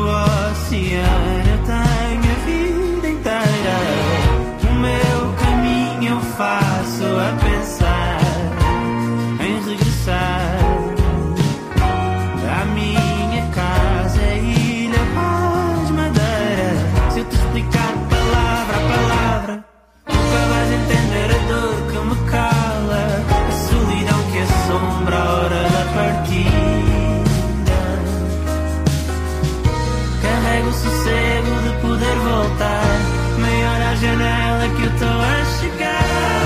oceano, eu tenho a vida inteira. O meu caminho eu faço a pensar em regressar à minha casa, Ilha Paz Madeira. Se eu te explicar palavra a palavra, nunca vais entender a dor que me cala, a solidão que assombra a hora da partida. Carrego o sossego de poder voltar, maior à janela que eu estou a chegar.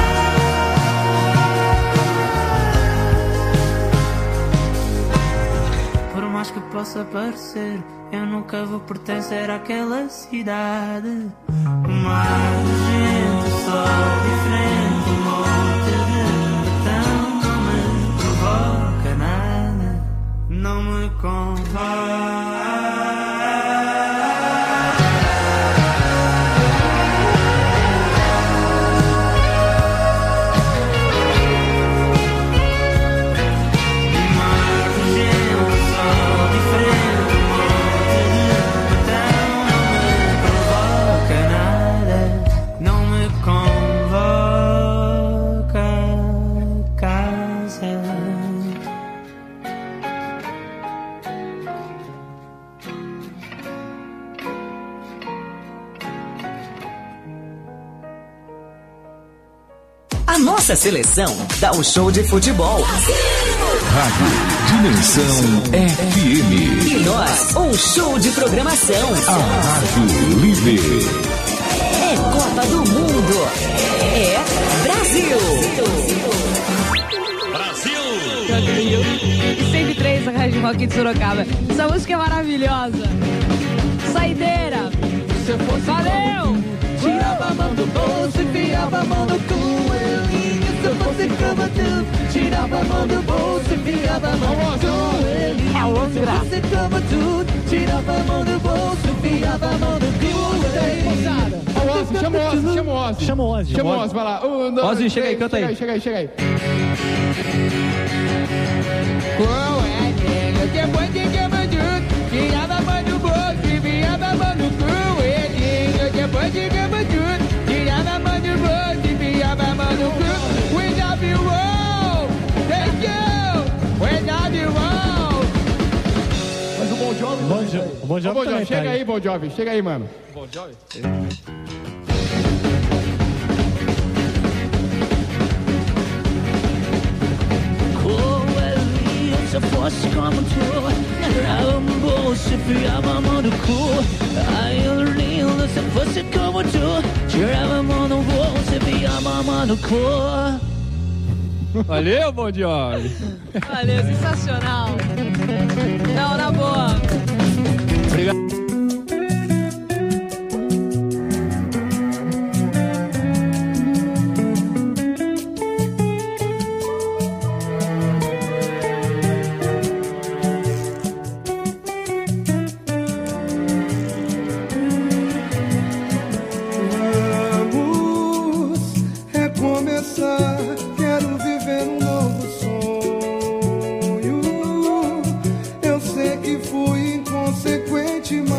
Por mais que possa parecer, eu nunca vou pertencer àquela cidade. Mar, gente, sol diferente, um monte de betão não me provoca nada, não me convoca. A nossa seleção dá um show de futebol. Rádio Dimensão FM. E nós, um show de programação. A Rádio Líder. É Copa do Mundo. É Brasil. E 103, a Rádio Rock de Sorocaba. Essa música é maravilhosa. Saideira. Valeu! Tirava a mão do bolso, enfiava a mão no cu, Elinho, se eu fosse cama tu. Tirava a mão do bolso, enfiava a mão no cu, Elinho, se eu fosse cama tu. Tirava a mão do bolso, enfiava a mão no cu. Ó, o Ozzy, chama o Ozzy, chama o Ozzy. Chama o Ozzy. Chama o Ozzy, vai lá. Ozzy, chega aí, canta aí. Chega aí. Qual é a nega, depois de cama tu. Tirava a mão do bolso, enfiava a mão no cu, Elinho, depois de cama tu. Tirava a mão do bolso, enfiava a mão no cu. We love you all, thank you, we love you all. Mas o Bon Jovi... Bon Jovi também, chega aí, Bon Jovi, chega aí, mano. Bon Jovi? Se eu fosse como tu, tirava um bolso e enfiava a mão no cu. Ai, lindo, se eu fosse como tu, tirava a mão no bolso e enfiava a mão no cu. Valeu, Bon Jovi. Valeu, sensacional. Não, na boa. Obrigado. Quero viver um novo sonho. Eu sei que fui inconsequente,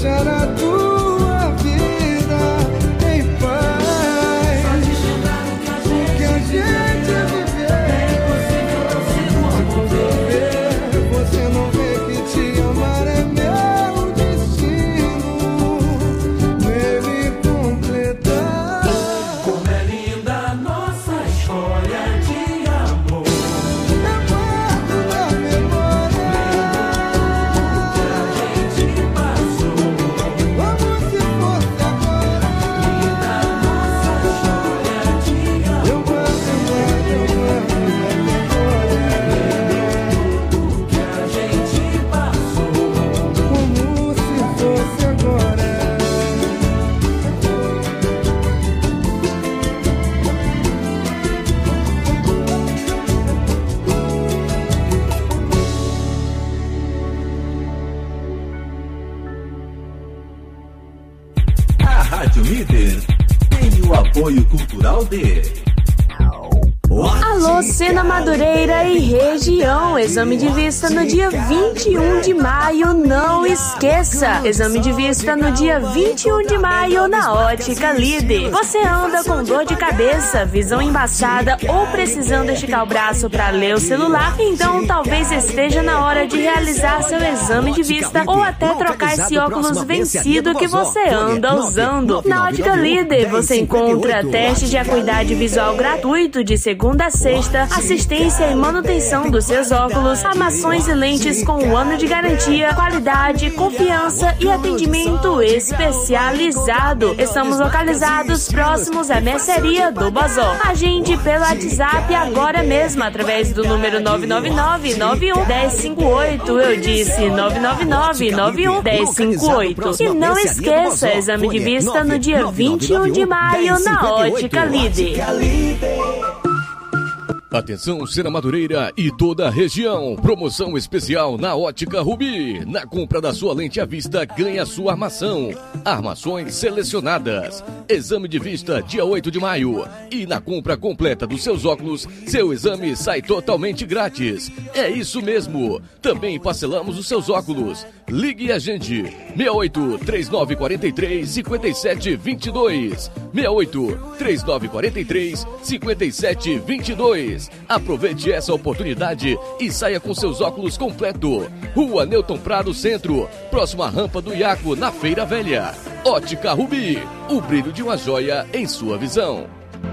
deixar a tua vida em paz. O que a gente viver, você não vê que te amar é meu destino. Vem me completar. Como é linda a nossa história de amor. Eu guardo na memória Que a gente passou. como se fosse agora. Linda a nossa história de amor. Eu guardo na memória Que a gente passou. como se fosse agora. A Rádio Líder tem o apoio cultural de... Alô, Sena Madureira e região. Exame de vista no dia 21 de maio, não esqueça. Exame de vista no dia 21 de maio na Ótica Líder. Você anda com dor de cabeça, visão embaçada ou precisando esticar o braço para ler o celular? Então talvez esteja na hora de realizar seu exame de vista ou até trocar esse óculos vencido que você anda usando. Na Ótica Líder você encontra teste de acuidade visual gratuito de segunda a sexta, assistência e manutenção dos seus óculos, armações e lentes com 1 ano de garantia, qualidade, confiança e atendimento especializado. Estamos localizados próximos à mercearia do Bazó. Agende pelo WhatsApp agora mesmo através do número 999-91-1058. Eu disse 999-91-1058. E não esqueça, exame de vista no dia 21 de maio na Ótica Líder. Atenção, Sena Madureira e toda a região. Promoção especial na Ótica Rubi. Na compra da sua lente à vista, ganha sua armação. Armações selecionadas. Exame de vista dia 8 de maio. E na compra completa dos seus óculos, seu exame sai totalmente grátis. É isso mesmo. Também parcelamos os seus óculos. Ligue a gente. 68 3943 5722. 68 3943 5722. Aproveite essa oportunidade e saia com seus óculos completo. Rua Newton Prado Centro, próxima à rampa do Iaco, na Feira Velha. Ótica Rubi, o brilho de uma joia em sua visão.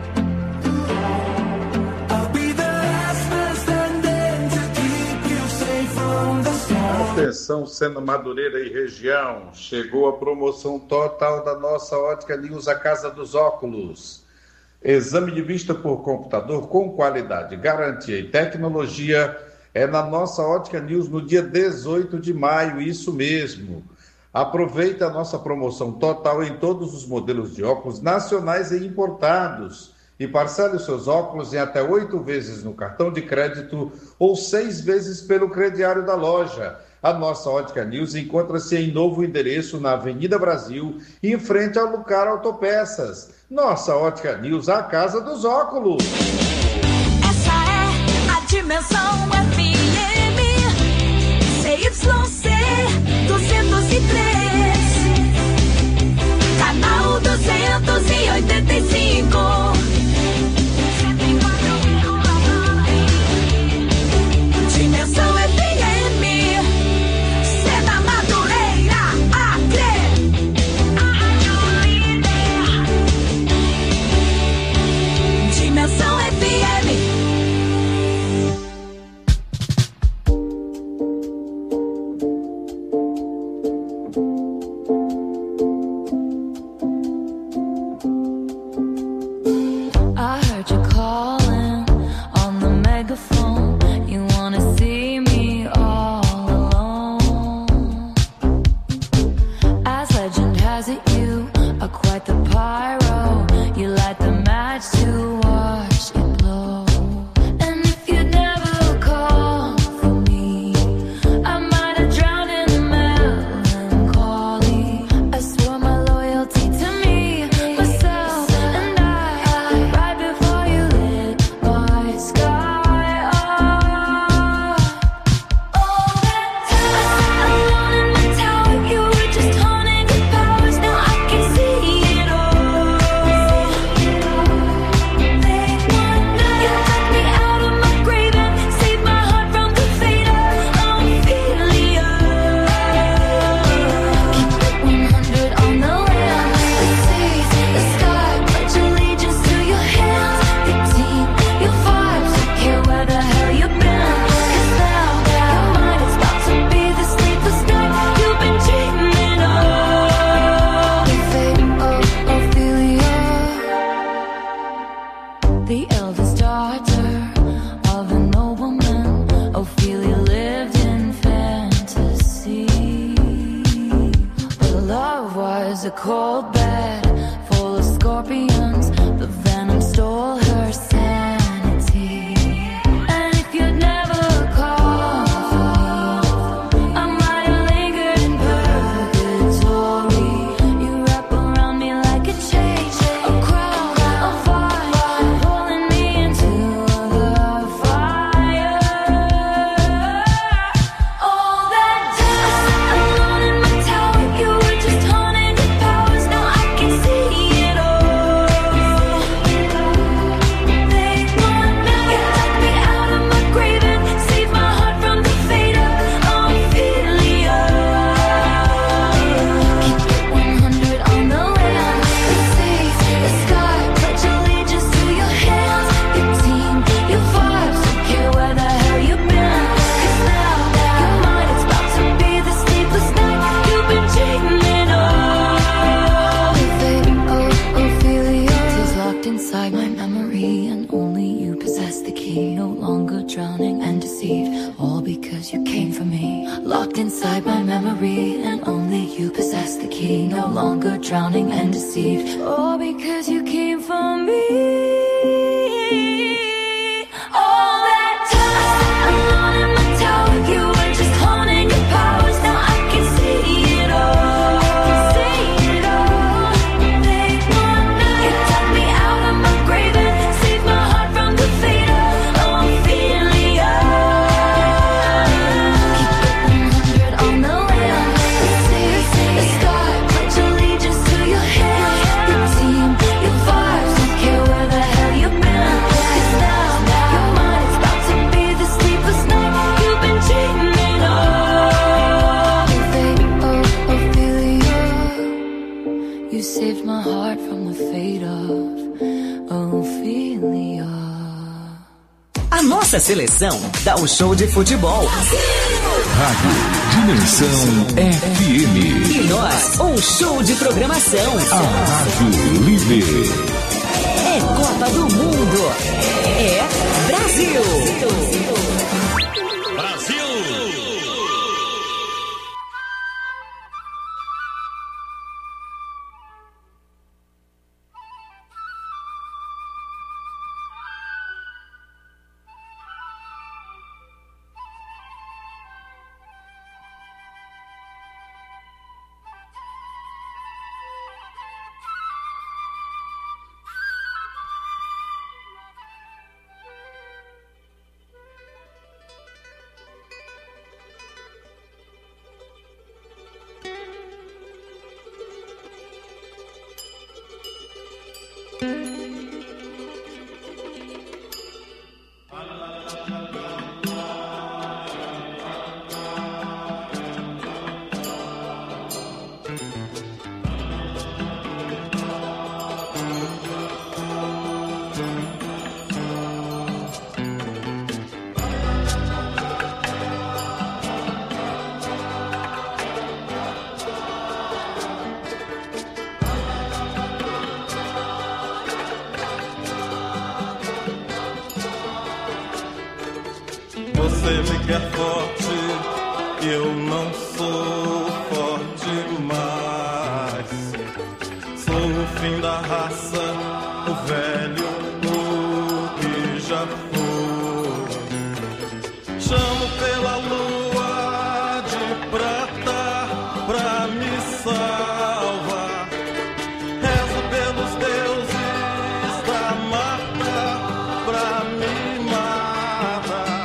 Atenção, Sena Madureira e região, chegou a promoção total da nossa Ótica News, a Casa dos Óculos. Exame de vista por computador com qualidade, garantia e tecnologia é na nossa Ótica News no dia 18 de maio, isso mesmo. Aproveite a nossa promoção total em todos os modelos de óculos nacionais e importados e parcele os seus óculos em até 8 vezes no cartão de crédito ou 6 vezes pelo crediário da loja. A nossa Ótica News encontra-se em novo endereço na Avenida Brasil, em frente ao Lucar Autopeças. Nossa Ótica News, a casa dos óculos. Essa é a Dimensão FM, CYC 203, canal 285. Dimensão FM, Sena Madureira, Acre. Dimensão FM. was a cold bed full of scorpions. The venom stole her sanity. And if you'd never called for me, I might have lingered in purgatory. You wrap around me like a chain, a crown, a fire, pulling me into the fire. All that time alone in my tower, you were just haunting your powers. Now I can see it all. They want me, you took me out of my grave and saved my heart from the fate of Ophelia. Keep it 100 on the land, the seas, the sky, pledge allegiance to your hands, your team, your vibes, don't care where the hell you've been. 'Cause now your mind is about to be the sleepless night you've been dreaming of. Ophelia is locked inside my memory, and only you possess the key. No longer drowning and deceived, all because you came for me. Locked inside my memory, and only you possess the key. No longer drowning and deceived, all because you came for me. All that time alone in my tower, you were just haunting your powers. Now I can see it all. They want me, you took me out of my grave and saved my heart from the fate of Ophelia. Keep it 100 on the land, the seas, the sky, pledge allegiance to your hands, your team, your vibes, don't care where the hell you've been. 'Cause now your mind is about to be the sleepless night you've been dreaming of. Ophelia, you saved my heart from the fate of Ophelia. A nossa seleção dá o show de futebol. Rádio Dimensão FM. E nós, um show de programação. A Rádio Líder. É Copa do Mundo. É Brasil. Você me quer forte, eu não sou forte mais. Sou o fim da raça, o velho, o que já foi. Chamo pela lua de prata pra me salvar. Rezo pelos deuses da mata pra me matar.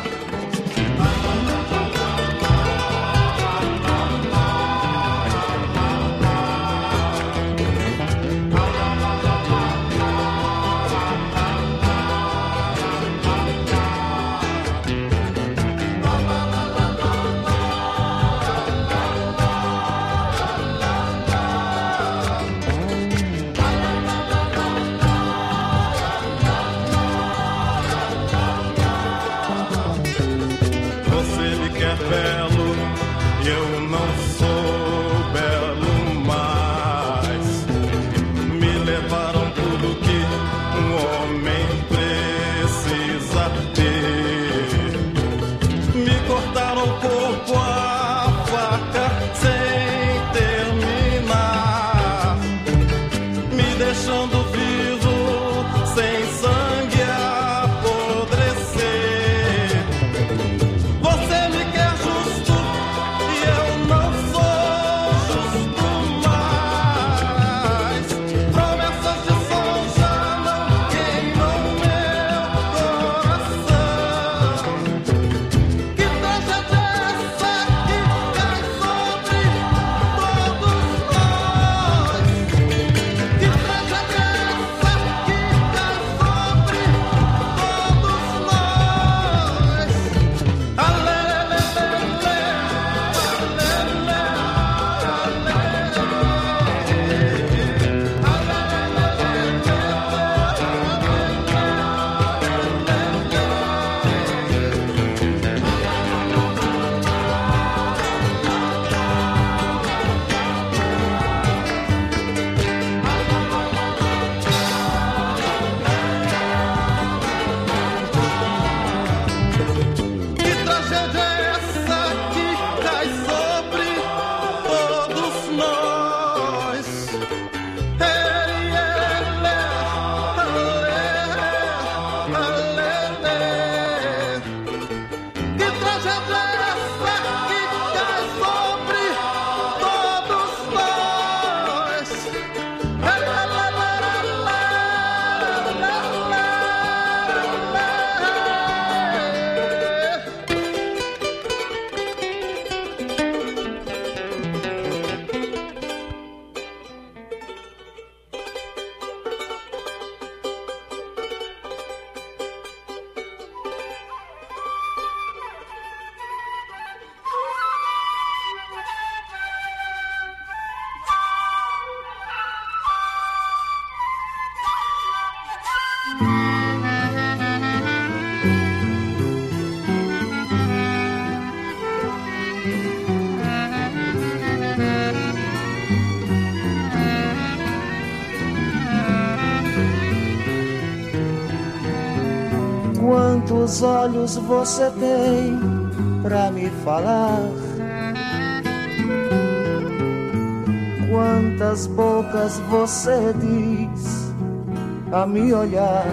Quantos olhos você tem pra me falar? Quantas bocas você diz a me olhar?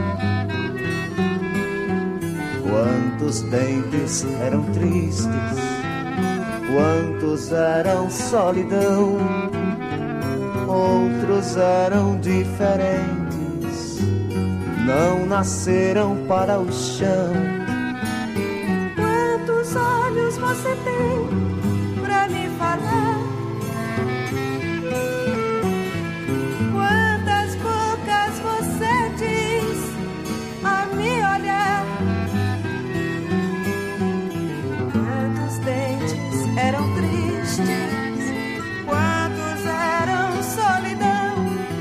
Quantos dentes eram tristes? Quantos eram solidão? Outros eram diferentes, não nasceram para o chão. Quantos olhos você tem pra me falar? Quantas bocas você diz a me olhar? Quantos dentes eram tristes? Quantos eram solidão?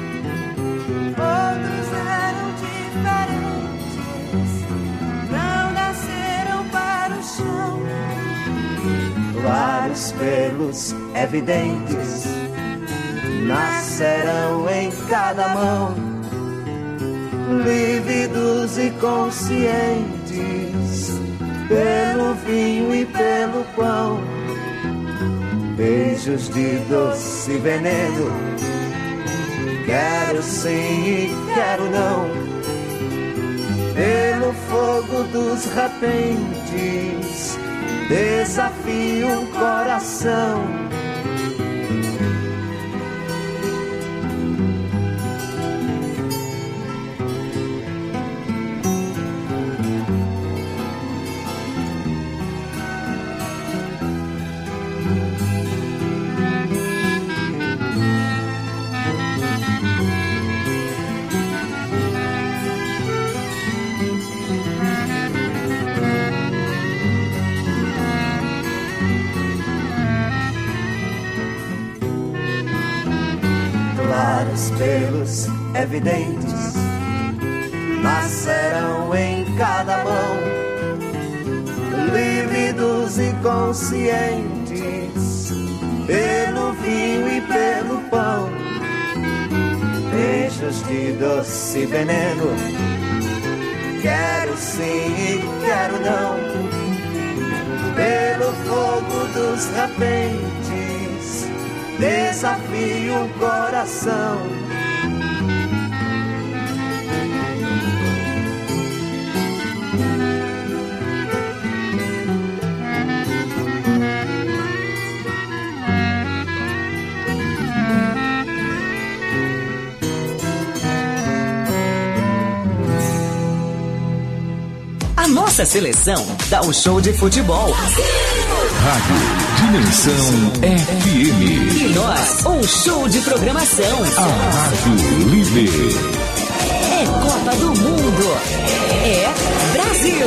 Outros eram diferentes, não nasceram para o chão. Vários pelos evidentes nascerão em cada mão, lívidos e conscientes, pelo vinho e pelo pão. Beijos de doce veneno, quero sim e quero não, pelo fogo dos repentes, desafio o coração. Claros pelos evidentes nascerão em cada mão, lívidos e conscientes, pelo vinho e pelo pão. Beijos de doce veneno, quero sim e quero não, pelo fogo dos repentes, desafio o coração. A nossa seleção dá um show de futebol. Rádio Dimensão FM. E nós, um show de programação. A Rádio Líder. É Copa do Mundo. É Brasil.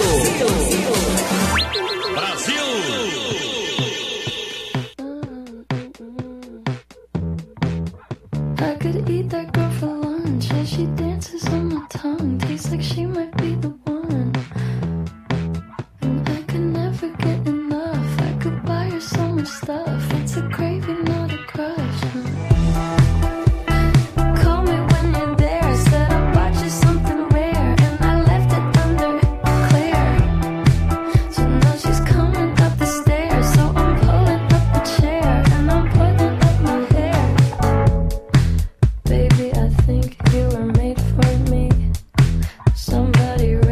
I could eat that girl for lunch as she dances on my tongue. Tastes like she might be the one. And I could never get enough. I could buy her so much stuff. It's a craving, not a crush. Call me when you're there. Said I bought you something rare, and I left it under clear. So now she's coming up the stairs. So I'm pulling up the chair and I'm putting up my hair. Baby, I think you were made for me. Somebody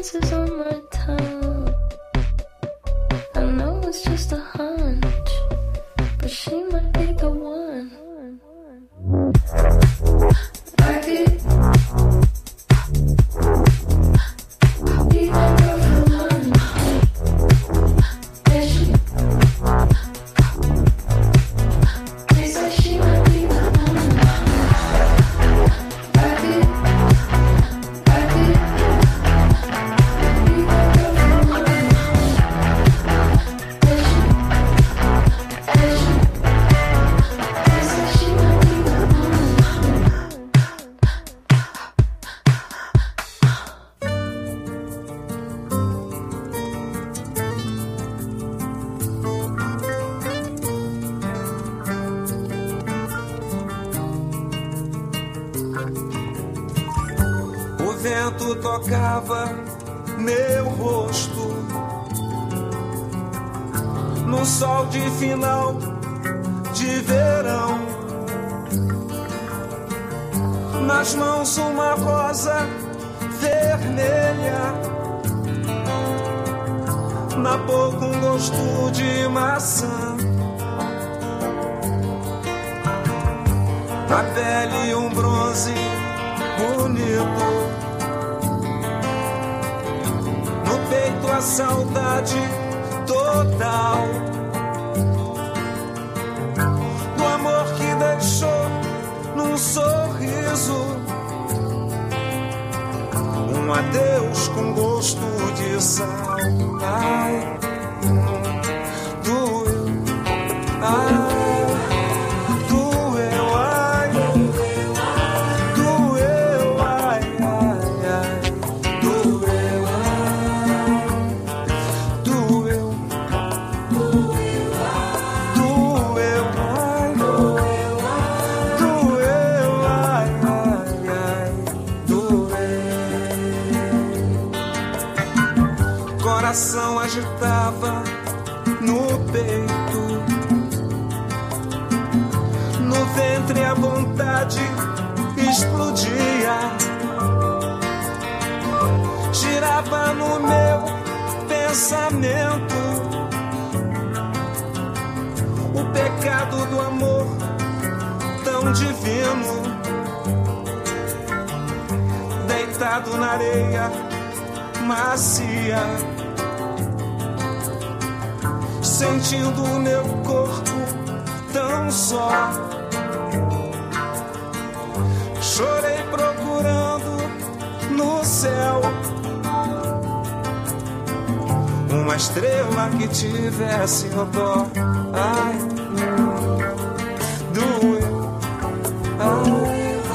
kisses on my tongue. I know it's just a hunch, but she might be the one. I could be that girl for lunch. Yeah, they say she might be the one. I could be that girl for lunch. Yeah, they say she might be the one. O vento tocava meu rosto no sol de final de verão. Nas mãos uma rosa vermelha, na boca um gosto de maçã, na pele um bronze bonito, no peito a saudade total do amor que deixou num sorriso um adeus com gosto de sal. Ai, doeu, ai. Coração agitava no peito, no ventre a vontade explodia, girava no meu pensamento o pecado do amor tão divino, deitado na areia macia, sentindo o meu corpo tão só. Chorei procurando no céu uma estrela que tivesse o dó. Ai, doeu, ai.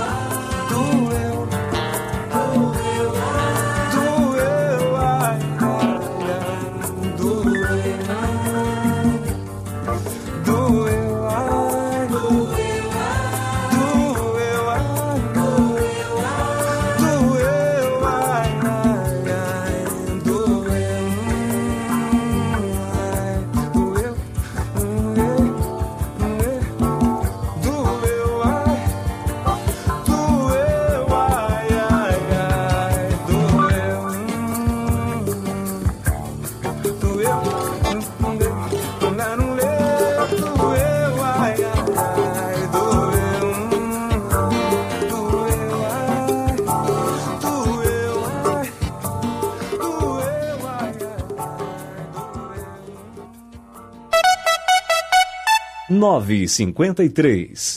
Nove e 53.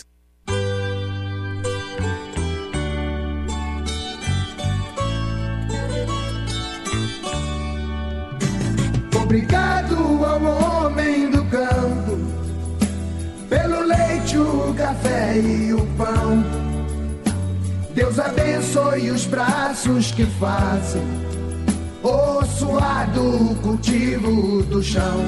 Obrigado ao homem do campo pelo leite, o café e o pão. Deus abençoe os braços que fazem o suado cultivo do chão.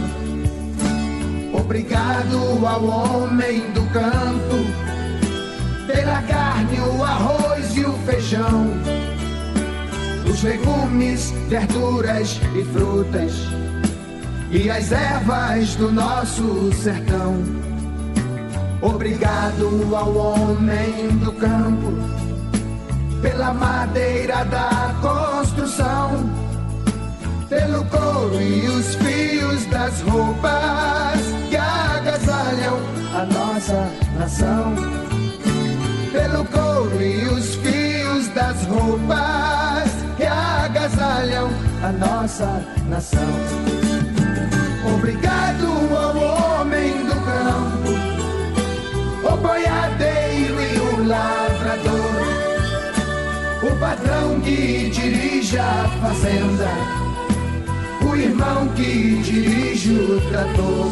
Obrigado ao homem do campo pela carne, o arroz e o feijão, os legumes, verduras e frutas e as ervas do nosso sertão. Obrigado ao homem do campo pela madeira da construção, pelo couro e os fios das roupas que agasalham a nossa nação. Pelo couro e os fios das roupas que agasalham a nossa nação. Obrigado ao homem do campo, o boiadeiro e o lavrador, o patrão que dirige a fazenda, o irmão que dirige o trator.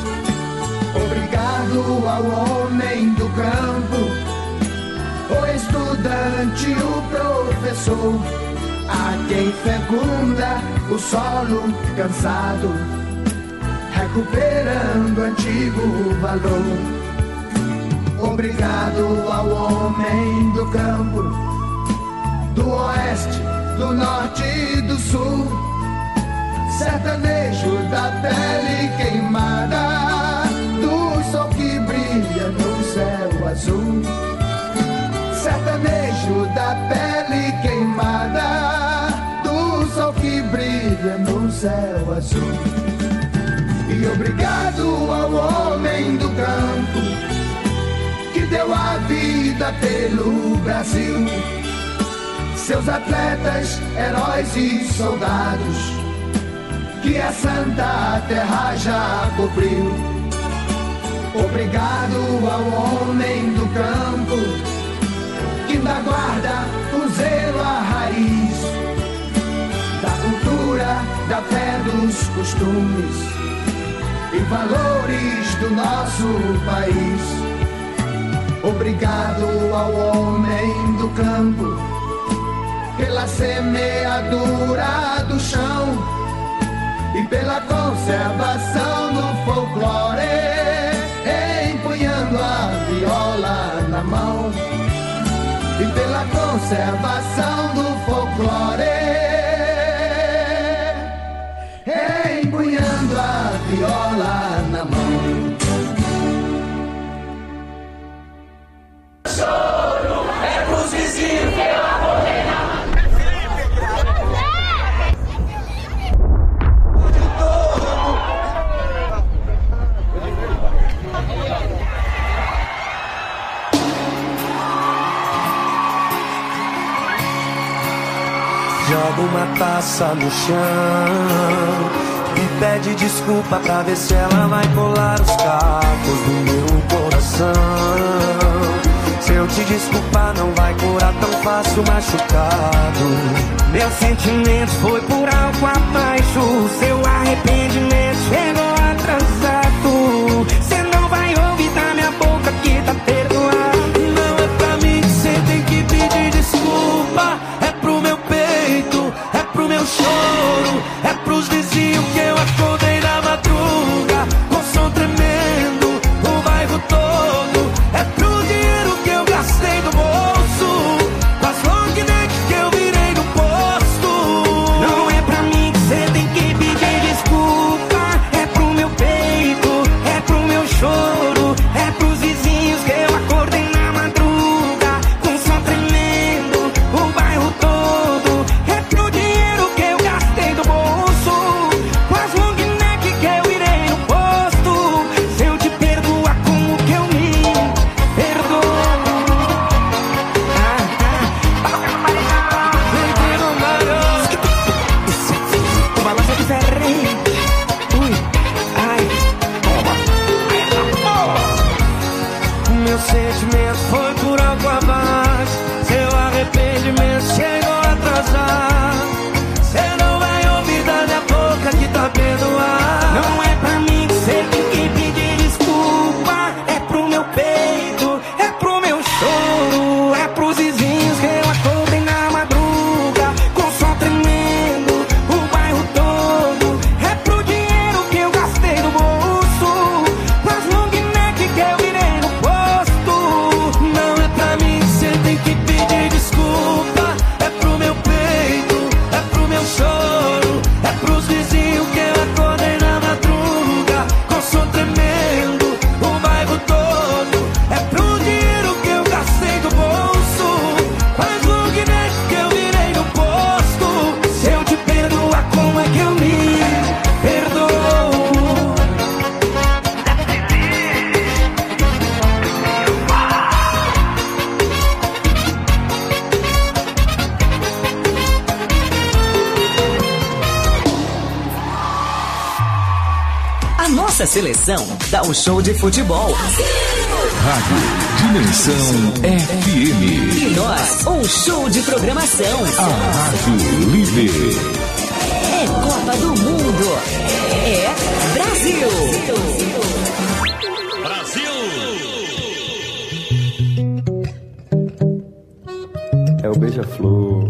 Obrigado ao homem do campo, o estudante, o professor, a quem fecunda o solo cansado, recuperando antigo valor. Obrigado ao homem do campo, do oeste, do norte e do sul, sertanejo da pele queimada, do sol que brilha no céu azul. Sertanejo da pele queimada, do sol que brilha no céu azul. E obrigado ao homem do campo, que deu a vida pelo Brasil, seus atletas, heróis e soldados, que a Santa Terra já cobriu. Obrigado ao homem do campo, que da guarda o zelo à raiz, da cultura, da fé, dos costumes e valores do nosso país. Obrigado ao homem do campo, pela semeadura do chão e pela conservação do folclore, empunhando a viola na mão. E pela conservação do folclore, empunhando a viola na mão. Choro é pros vizinhos que eu abordei. Joga uma taça no chão e pede desculpa pra ver se ela vai colar os cacos do meu coração. Se eu te desculpar não vai curar tão fácil machucado. Meu sentimento foi por algo abaixo, seu arrependimento chegou atrasado. Cê não vai ouvir da minha boca que tá perdoado. Não é pra mim que cê tem que pedir desculpa, é pro meu peito, é pro meu choro, é pros vizinhos que eu acordei na madruga com som tremendo, o bairro todo, é pro dinheiro que eu gastei do bolso, com as long neck que eu virei no posto. Não é pra mim que cê tem que pedir desculpa, é pro meu peito, é pro meu choro, é pros vizinhos que eu acordei na madruga com som tremendo, o bairro todo, é pro dinheiro que eu gastei do bolso, com as long neck que eu virei no posto. Se eu te perdoar, como que eu me perdoo? O balanço é diferente. Ui, ai, meu sentimento foi por água abaixo, seu arrependimento chegou atrasado. Cê não vai ouvir da minha boca que tá perdoado. Não é pra mim que cê tem que pedir desculpa, é pro meu peito, é pro meu choro, é pros vizinhos que eu acordei na madruga com som tremendo, o bairro todo, é pro dinheiro que eu gastei do bolso, com as long neck que eu virei no posto. Não é pra mim que cê tem que pedir desculpa, é pro meu peito, nossa seleção dá um show de futebol. Rádio Dimensão FM. E nós, um show de programação. A Rádio Líder. É Copa do Mundo. É Brasil. É o Beija-Flor.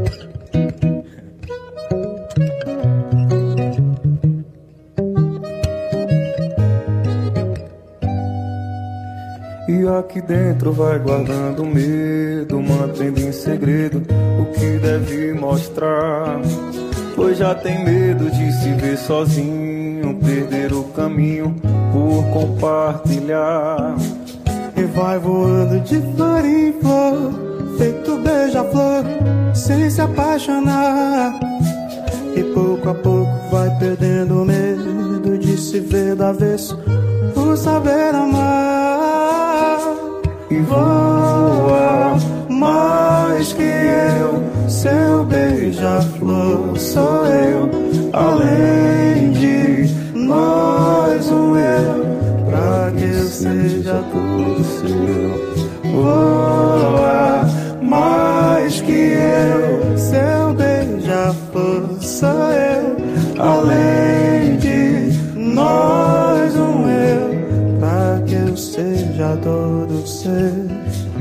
E aqui dentro vai guardando medo, mantendo em segredo o que deve mostrar. Pois já tem medo de se ver sozinho, perder o caminho por compartilhar. E vai voando de flor em flor, feito beija-flor, sem se apaixonar. E pouco a pouco vai perdendo o medo de se ver do avesso, por saber amar. E voa mais que eu, seu beija-flor sou eu. Além de nós um eu, pra que eu seja tudo seu. Voa mais que eu, seu beija-flor sou eu. Além de nós um eu, pra que eu seja todo seu.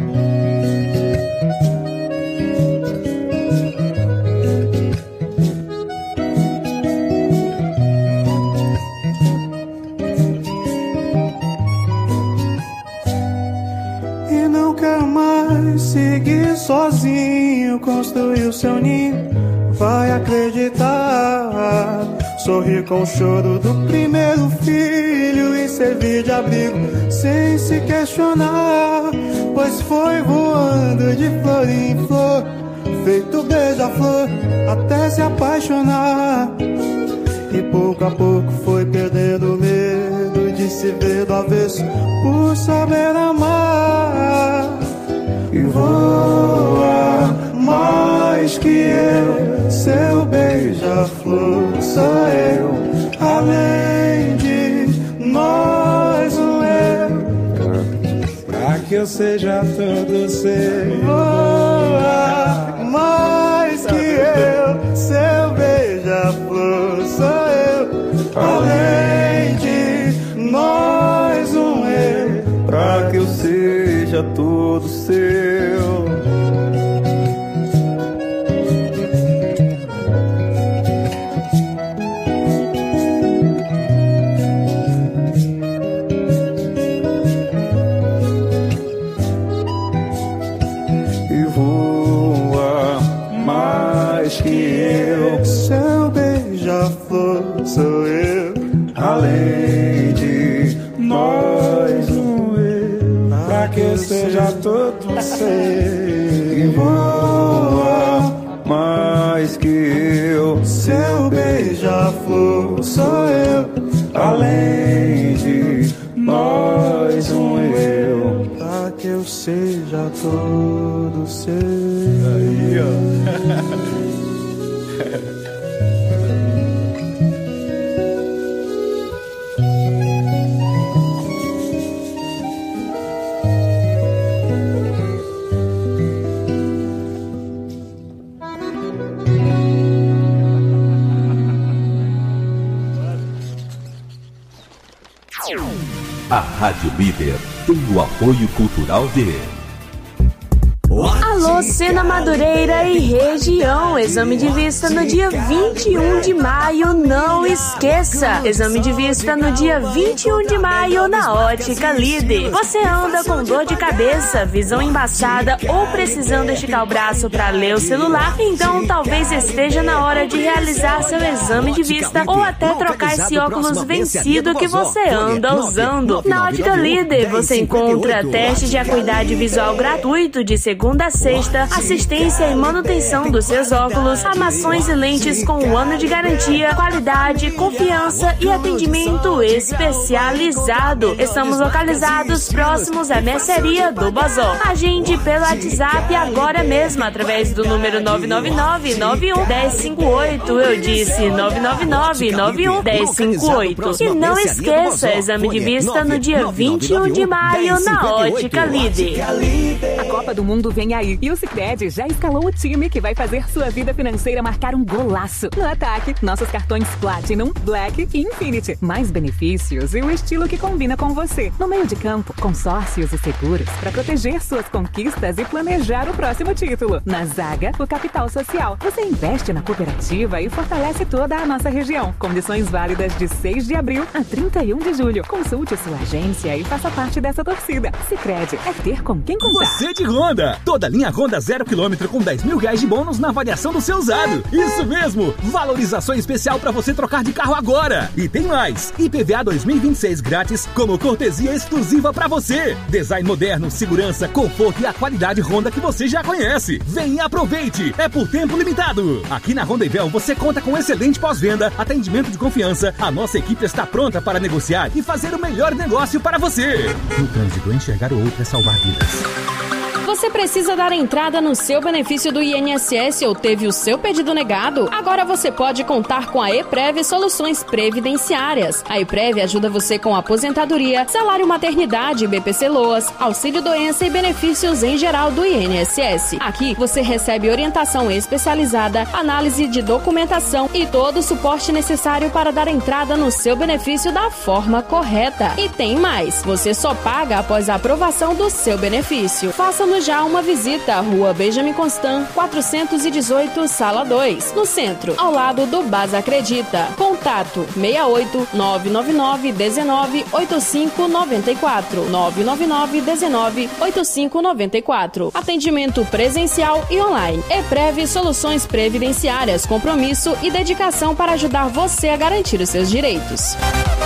E não quero mais seguir sozinho, construir o seu ninho, vai acreditar. Sorrir com o choro do primeiro filho e servir de abrigo sem se questionar. Pois foi voando de flor em flor, feito beija-flor, até se apaixonar. E pouco a pouco foi perdendo o medo de se ver do avesso, por saber amar. E voa mais que eu, seu beija-flor sou eu. Além de nós um eu, pra que eu seja todo seu. Voa mais que eu, seu beija-flor sou eu. Além de nós um eu, pra que eu seja todo seu. E voa mais que eu, seu beija-flor sou eu. Além de nós um eu, pra que eu seja todo seu. E voa mais que eu, seu beija-flor sou eu. Além de nós um eu, pra que eu seja todo seu. Aí, ó. A Rádio Líder tem o apoio cultural de... Alô, Cena Madureira e região. Exame de vista no dia 21 de maio, não esqueça. Exame de vista no dia 21 de maio na Ótica Líder. Você anda com dor de cabeça, visão embaçada ou precisando esticar o braço para ler o celular? Então talvez esteja na hora de realizar seu exame de vista ou até trocar esse óculos vencido que você anda usando. Na Ótica Líder você encontra teste de acuidade visual gratuito de segunda a sexta sexta, assistência e manutenção dos seus óculos, armações e lentes com 1 ano de garantia, qualidade, confiança e atendimento especializado. Estamos localizados próximos à mercearia do Bazó. Agende pelo WhatsApp agora mesmo, através do número 999-91-1058. Eu disse 999-91-1058. E não esqueça, exame de vista no dia 21 de maio na Ótica Líder. A Copa do Mundo vem aí e o Sicredi já escalou o time que vai fazer sua vida financeira marcar um golaço. No ataque, nossos cartões Platinum, Black e Infinity. Mais benefícios e o estilo que combina com você. No meio de campo, consórcios e seguros para proteger suas conquistas e planejar o próximo título. Na zaga, o capital social. Você investe na cooperativa e fortalece toda a nossa região. Condições válidas de 6 de abril a 31 de julho. Consulte sua agência e faça parte dessa torcida. Sicredi é ter com quem contar. Você de Honda. Toda linha Honda 0 km com 10 mil reais de bônus na avaliação do seu usado. Isso mesmo. Valorização especial para você trocar de carro agora. E tem mais. IPVA 2026 grátis como cortesia exclusiva para você. Design moderno, segurança, conforto e a qualidade Honda que você já conhece. Vem e aproveite. É por tempo limitado. Aqui na Honda Ivel você conta com excelente pós-venda, atendimento de confiança. A nossa equipe está pronta para negociar e fazer o melhor negócio para você. No trânsito, enxergar o outro é salvar vidas. Você precisa dar entrada no seu benefício do INSS ou teve o seu pedido negado? Agora você pode contar com a EPREV Soluções Previdenciárias. A EPREV ajuda você com aposentadoria, salário maternidade, BPC Loas, auxílio-doença e benefícios em geral do INSS. Aqui você recebe orientação especializada, análise de documentação e todo o suporte necessário para dar entrada no seu benefício da forma correta. E tem mais, você só paga após a aprovação do seu benefício. Faça-nos já uma visita à Rua Benjamin Constant, 418, Sala 2, no centro, ao lado do Baza Acredita. Contato 68 999 19 85 94 999 19 85 94. Atendimento presencial e online. EPREV Soluções Previdenciárias, compromisso e dedicação para ajudar você a garantir os seus direitos.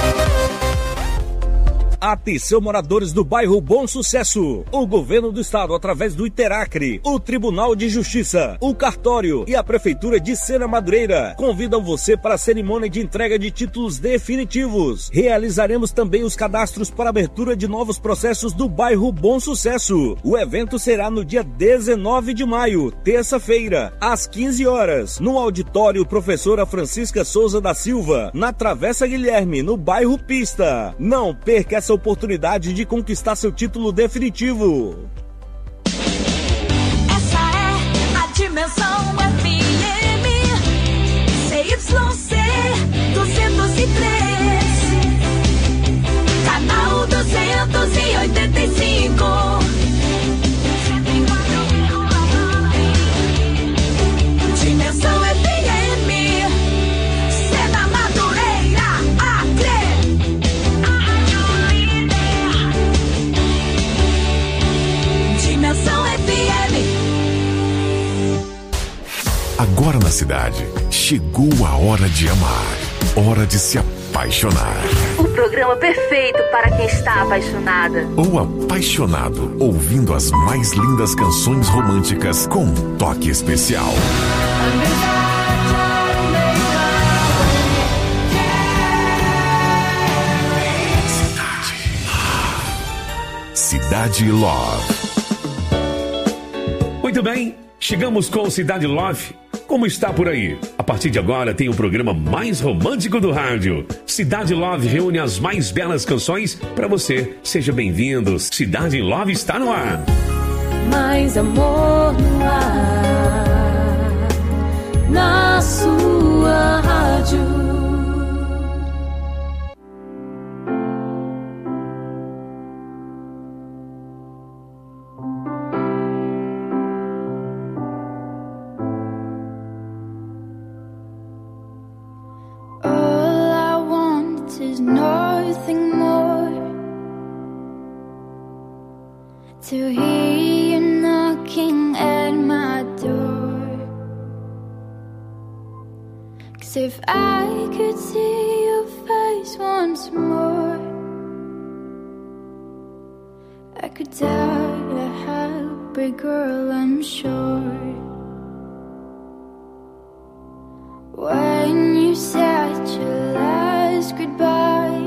Atenção, moradores do bairro Bom Sucesso. O governo do estado, através do Iteracre, o Tribunal de Justiça, o Cartório e a Prefeitura de Sena Madureira convidam você para a cerimônia de entrega de títulos definitivos. Realizaremos também os cadastros para abertura de novos processos do bairro Bom Sucesso. O evento será no dia 19 de maio, terça-feira, às 15 horas, no auditório Professora Francisca Souza da Silva, na Travessa Guilherme, no bairro Pista. Não perca essa oportunidade de conquistar seu título definitivo. Essa é a Dimensão FM CYC 203, canal 285. Dimensão FM, Sena Madureira, Acre. Dimensão FM. Agora na cidade, chegou a hora de amar, hora de se apaixonar. O programa perfeito para quem está apaixonada. Ou apaixonado, ouvindo as mais lindas canções românticas com um toque especial. Cidade Love. Muito bem, chegamos com Cidade Love. Como está por aí? A partir de agora tem o programa mais romântico do rádio. Cidade Love reúne as mais belas canções para você. Seja bem-vindo. Cidade Love está no ar. Mais amor no ar, na sua rádio. Nothing more to hear you knocking at my door. 'Cause if I could see your face once more, I could die a happy heartbreak girl, I'm sure. When you said your last goodbye,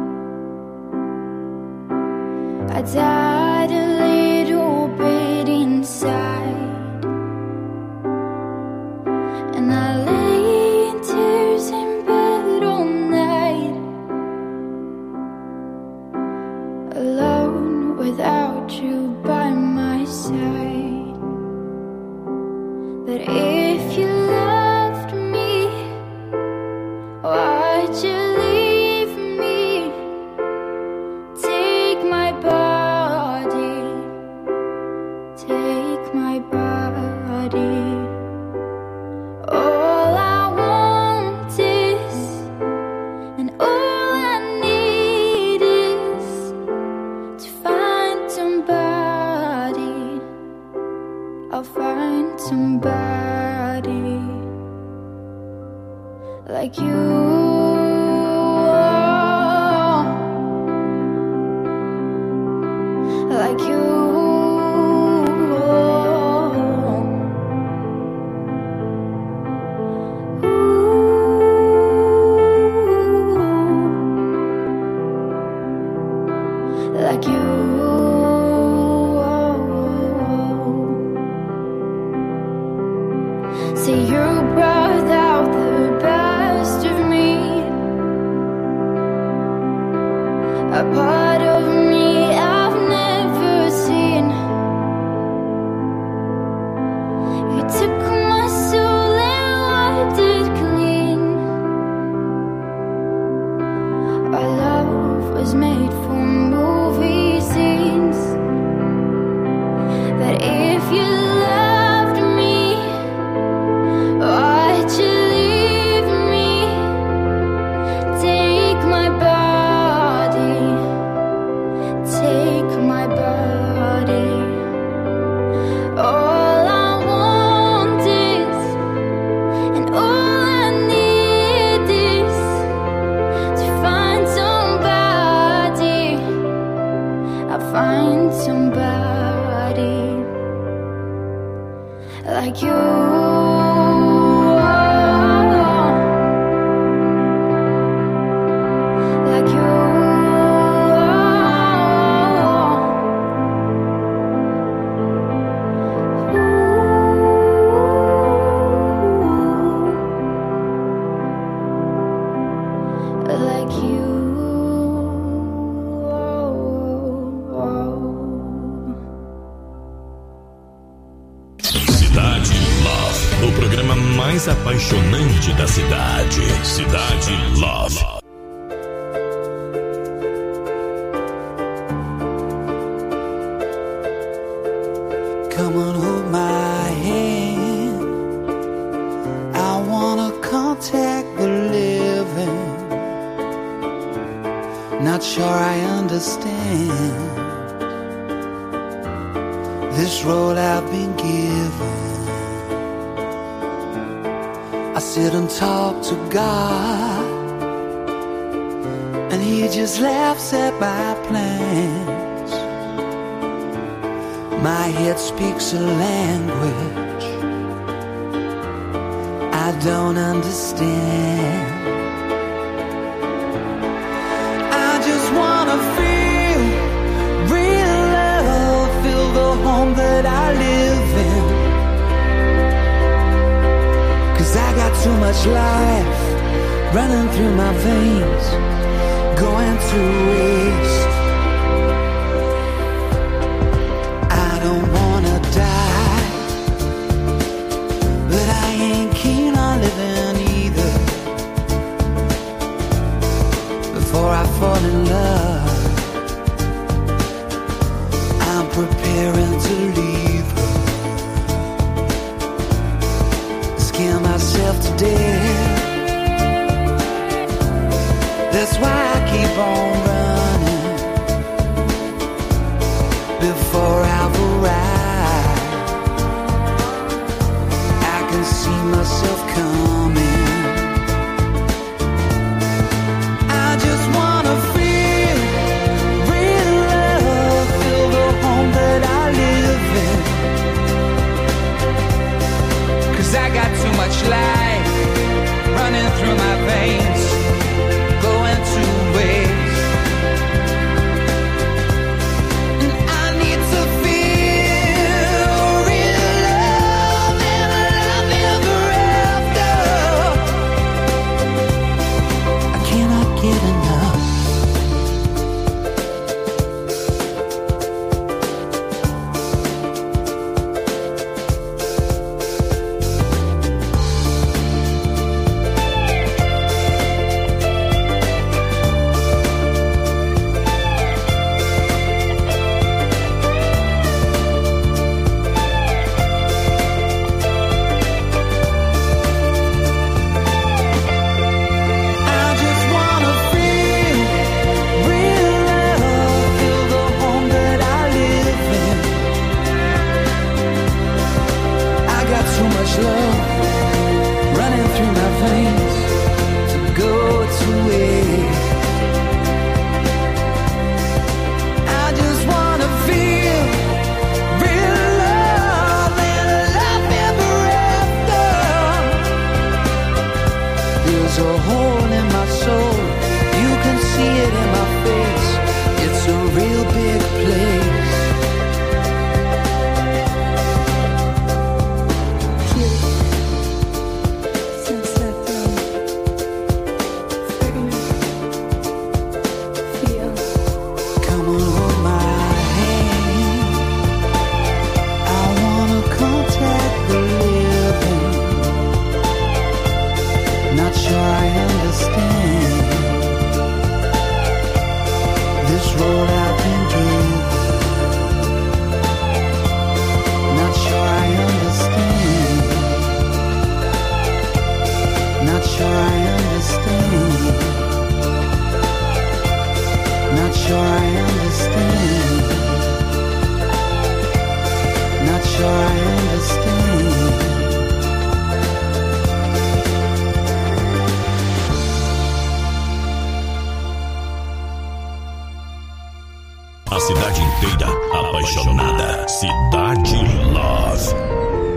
I died a little bit inside, and I lay in tears in bed all night, alone without you by my side. But if you loved me, why'd you leave me? Take my body, take my body. All I want is, and all I need is to find somebody. I'll find somebody like you. Like you. Like you. See, you brought out the best of me, a part of me I've never seen. You took my soul and wiped it clean. Our love was made for movie scenes. But if you loved me, why'd you leave me? Take my body, take my body. All I want is, and all I need is to find somebody. I'll find somebody like you. Like you. Like you. Cidade Love, o programa mais apaixonante da cidade. Cidade Love. Come on, hold my hand. I wanna contact the living. Not sure I understand this road I've been given. I sit and talk to God, and He just laughs at my plans. My head speaks a language I don't understand. I just wanna feel real love, feel the home that I live in. 'Cause I got too much life running through my veins, going to waste. I don't wanna die, but I ain't keen on living either. Before I fall in love, I'm preparing to leave her. Scare myself to death. That's why I keep on running before I've arrived. I can see myself coming. I just wanna feel real love, feel the home that I live in. vida apaixonada. Cidade Love.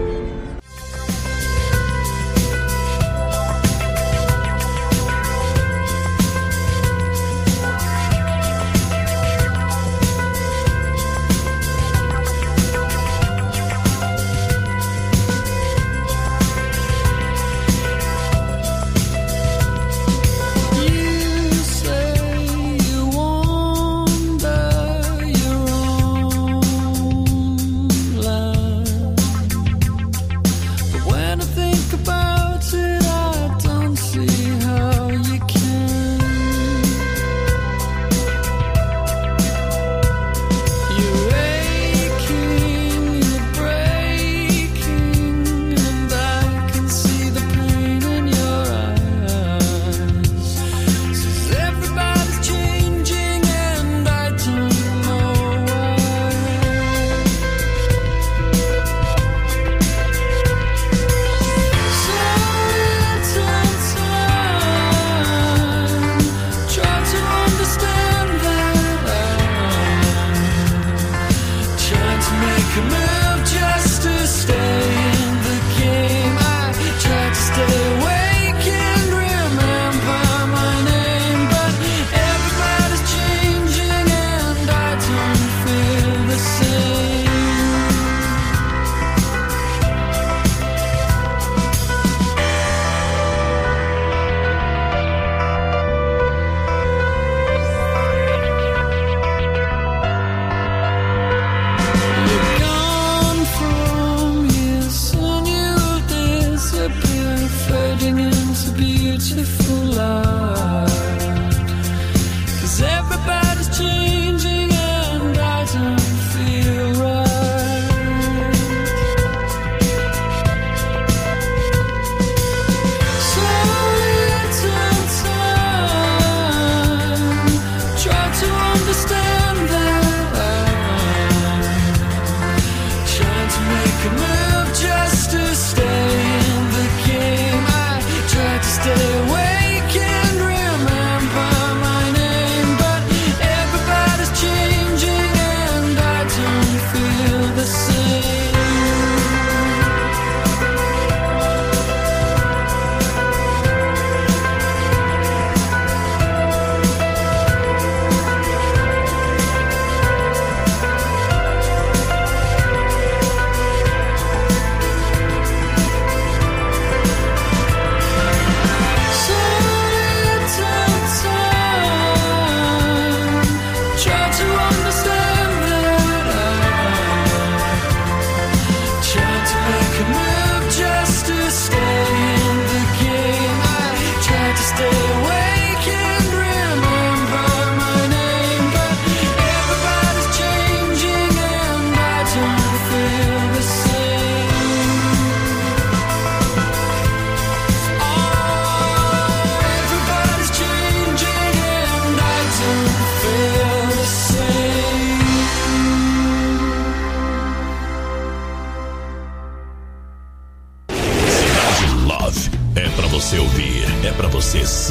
você ouvir, é pra você se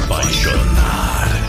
apaixonar.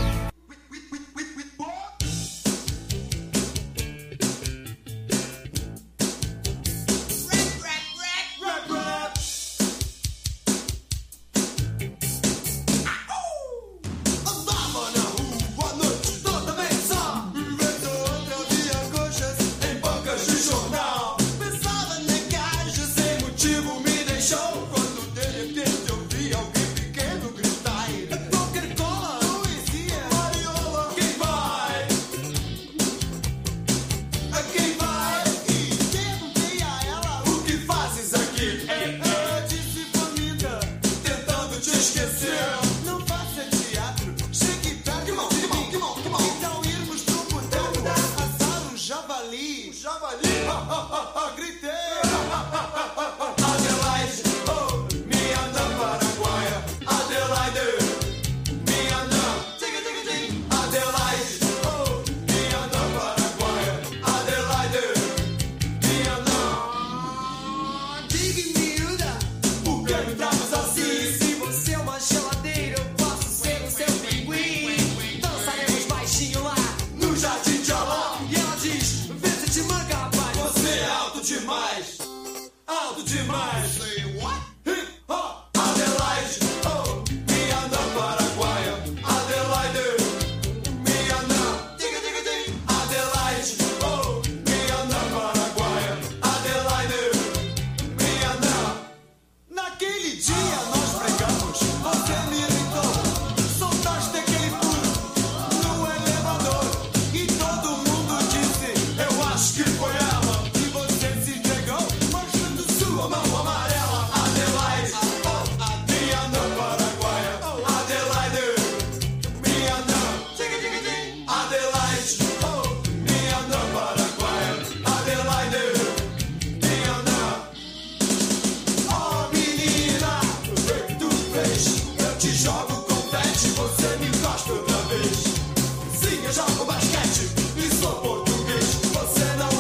Jardim de Alá, e ela diz: demais, alto demais. Hip hop, Adelaide, oh, minha Ana paraguaia. Adelaide, minha Ana, diga, diga, diga. Adelaide, oh, minha Ana paraguaia. Adelaide, minha Ana. Naquele dia nós pregamos, você me irritou, soltaste aquele pulo no elevador e todo mundo disse, eu acho que foi ela. E você se entregou, mostrando sua mão amarela. Adelaide, oh, minha Ana paraguaia. Adelaide, minha Ana, diga, diga, diga. Adelaide, oh, minha Ana paraguaia. Adelaide, minha Ana. Oh, menina, o que tu fez? Eu te jogo